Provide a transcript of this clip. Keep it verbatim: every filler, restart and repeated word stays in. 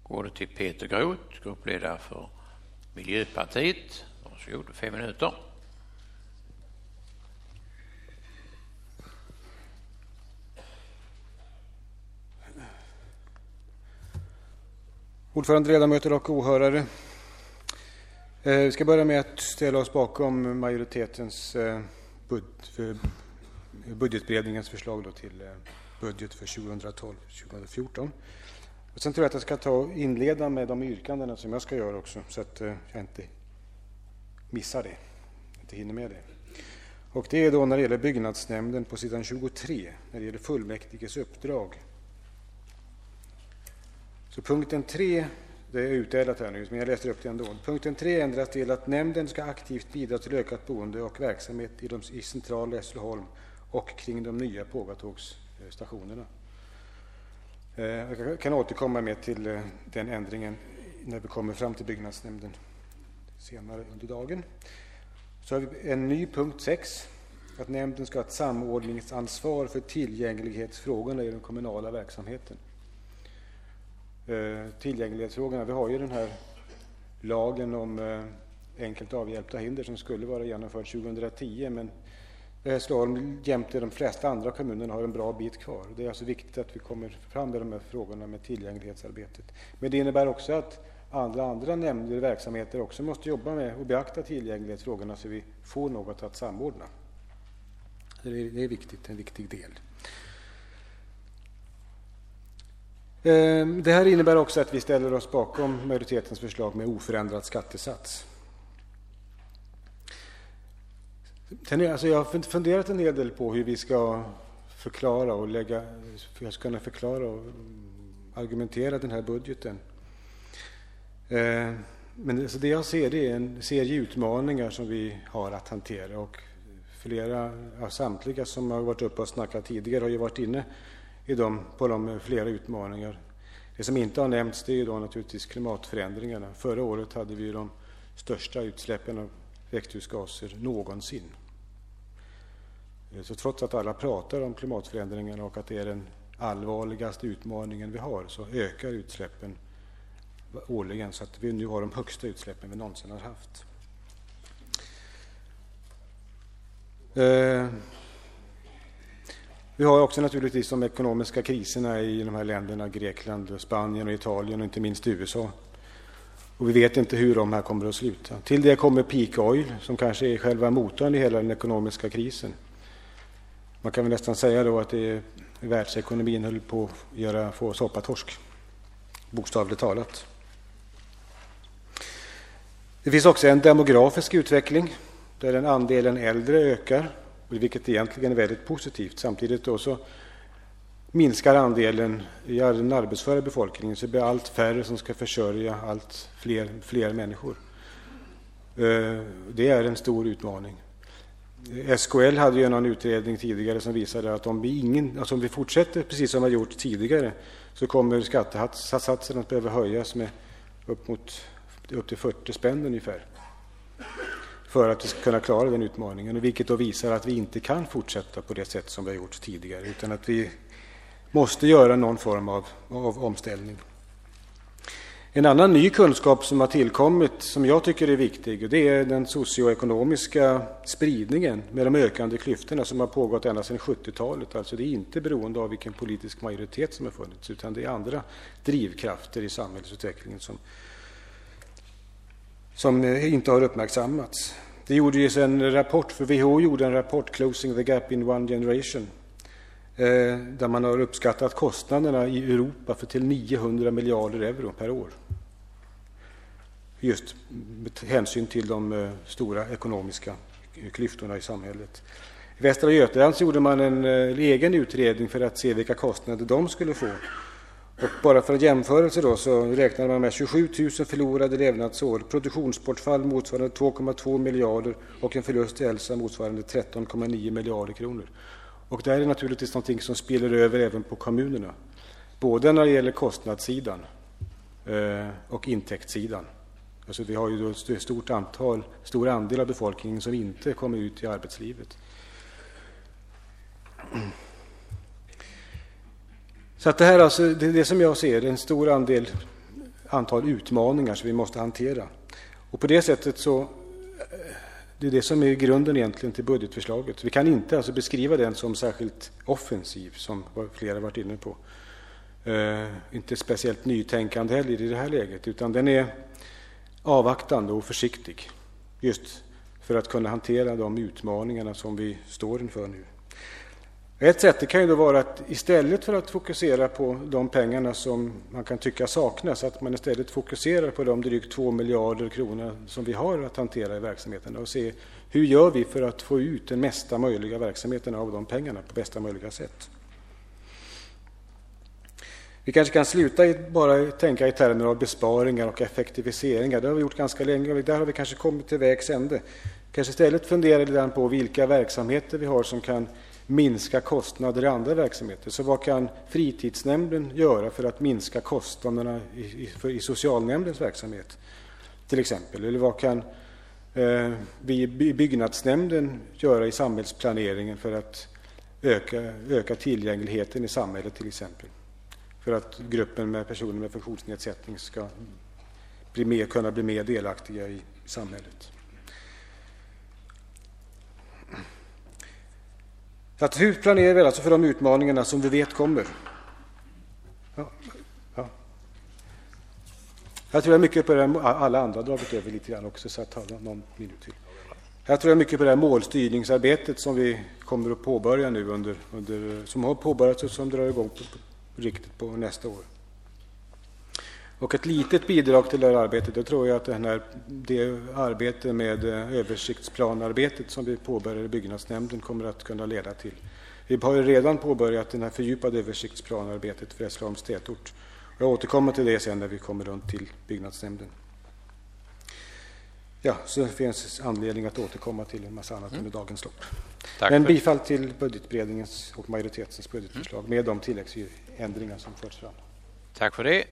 går det till Peter Groth, gruppledare för Miljöpartiet. Varsågod, fem minuter. Ordförande, ledamöter och åhörare. Vi ska börja med att ställa oss bakom majoritetens budgetberedningens förslag då till budget för tjugotolv tjugofjorton. Och sen tror jag att jag ska ta och inleda med de yrkandena som jag ska göra också, så att jag inte missar det, inte hinner med det. Och det är då när det gäller byggnadsnämnden på sidan tjugotre, när det gäller fullmäktiges uppdrag. Så punkten tre, det är utdelat här nu, men jag läser upp det ändå. Punkten tre ändras till att nämnden ska aktivt bidra till ökat boende och verksamhet i, de, i centrala Hässleholm och kring de nya pågatågsstationerna. Jag kan återkomma med till den ändringen när vi kommer fram till byggnadsnämnden senare under dagen. Så har vi en ny punkt sex, att nämnden ska ha ett samordningsansvar för tillgänglighetsfrågorna i den kommunala verksamheten. Tillgänglighetsfrågorna, vi har ju den här lagen om enkelt avhjälpta hinder som skulle vara genomförd tjugohundratio, men Hässleholm jämte de flesta andra kommunerna har en bra bit kvar. Det är alltså viktigt att vi kommer fram med de här frågorna med tillgänglighetsarbetet. Men det innebär också att alla andra nämnder och verksamheter också måste jobba med och beakta tillgänglighetsfrågorna så vi får något att samordna. Det är viktigt, en viktig del. Det här innebär också att vi ställer oss bakom majoritetens förslag med oförändrad skattesats. Alltså jag har funderat en hel del på hur vi ska förklara och lägga, för jag ska kunna förklara och argumentera den här budgeten. Men alltså det jag ser det är en serie utmaningar som vi har att hantera, och flera av samtliga som har varit uppe och snackat tidigare har ju varit inne i dem, på de flera utmaningar. Det som inte har nämnts, det är ju då naturligtvis klimatförändringarna. Förra året hade vi de största utsläppen av växthusgaser någonsin. Så trots att alla pratar om klimatförändringarna och att det är den allvarligaste utmaningen vi har, så ökar utsläppen årligen, så att vi nu har de högsta utsläppen vi någonsin har haft. Eh, vi har också naturligtvis de ekonomiska kriserna i de här länderna, Grekland, Spanien och Italien och inte minst U S A. Och vi vet inte hur de här kommer att sluta. Till det kommer peak oil, som kanske är själva motorn i hela den ekonomiska krisen. Man kan väl nästan säga då att det är, världsekonomin höll på att göra, få soppatorsk, bokstavligt talat. Det finns också en demografisk utveckling där den andelen äldre ökar, vilket egentligen är väldigt positivt. Samtidigt då så minskar andelen i den arbetsföra befolkningen, så det blir allt färre som ska försörja allt fler, fler människor. Det är en stor utmaning. S K L hade ju någon utredning tidigare som visade att om vi, ingen, alltså om vi fortsätter precis som vi har gjort tidigare, så kommer skattesatsen att behöva höjas med upp, mot, upp till fyrtio spänn ungefär för att vi ska kunna klara den utmaningen. Och vilket då visar att vi inte kan fortsätta på det sätt som vi har gjort tidigare, utan att vi måste göra någon form av, av omställning. En annan ny kunskap som har tillkommit som jag tycker är viktig, det är den socioekonomiska spridningen med de ökande klyftorna som har pågått ända sedan sjuttiotalet. Alltså det är inte beroende av vilken politisk majoritet som har funnits, utan det är andra drivkrafter i samhällsutvecklingen som, som inte har uppmärksammats. Det gjorde ju en rapport, för W H O gjorde en rapport, Closing the Gap in One Generation, där man har uppskattat kostnaderna i Europa för till niohundra miljarder euro per år. Just med hänsyn till de stora ekonomiska klyftorna i samhället. I Västra Götaland gjorde man en egen utredning för att se vilka kostnader de skulle få. Och bara för en jämförelse då, så räknar man med tjugosju tusen förlorade levnadsår, produktionsbortfall motsvarande två komma två miljarder och en förlust i hälsa motsvarande tretton komma nio miljarder kronor. Och det här är naturligtvis någonting som spiller över även på kommunerna. Både när det gäller kostnadssidan eh, och intäktssidan. Alltså vi har ju då ett stort antal, stor andel av befolkningen som inte kommer ut i arbetslivet. Så att det här alltså, det är det som jag ser, en stor andel antal utmaningar som vi måste hantera. Och på det sättet så det är det som är grunden egentligen till budgetförslaget. Vi kan inte alltså beskriva den som särskilt offensiv, som flera varit inne på. Uh, inte speciellt nytänkande heller i det här läget, utan den är avvaktande och försiktig just för att kunna hantera de utmaningarna som vi står inför nu. Ett sätt det kan ju då vara att istället för att fokusera på de pengarna som man kan tycka saknas, att man istället fokuserar på de drygt två miljarder kronor som vi har att hantera i verksamheten och se hur gör vi för att få ut den mesta möjliga verksamheten av de pengarna på bästa möjliga sätt. Vi kanske kan sluta i, bara tänka i termer av besparingar och effektiviseringar. Det har vi gjort ganska länge och där har vi kanske kommit till vägs ände. Kanske istället fundera lite på vilka verksamheter vi har som kan minska kostnader i andra verksamheter. Så vad kan fritidsnämnden göra för att minska kostnaderna i, i, för, i socialnämndens verksamhet till exempel? Eller vad kan eh, vi i byggnadsnämnden göra i samhällsplaneringen för att öka, öka tillgängligheten i samhället till exempel? För att gruppen med personer med funktionsnedsättning ska bli mer, kunna bli mer delaktiga i samhället. Att hur planerar vi alltså för de utmaningarna som vi vet kommer? Ja, ja. Jag tror jag mycket på det här, alla andra har dragit över lite grann också, så att ta någon minut till. Jag tror jag mycket på det här målstyrningsarbetet som vi kommer att påbörja nu under, under som har påbörjats och som drar igång på, på, riktigt på nästa år. Och ett litet bidrag till det här arbetet, det tror jag att den här, det arbete med översiktsplanarbetet som vi påbörjar i byggnadsnämnden kommer att kunna leda till. Vi har ju redan påbörjat den här fördjupade översiktsplanarbetet för Hässleholms tätort. Jag återkommer till det sen när vi kommer runt till byggnadsnämnden. Ja, så finns anledning att återkomma till en massa annat mm. under dagens lopp. Tack. Men bifall till budgetberedningens och majoritetens budgetförslag mm. med de tilläggsändringar som förts fram. Tack för det.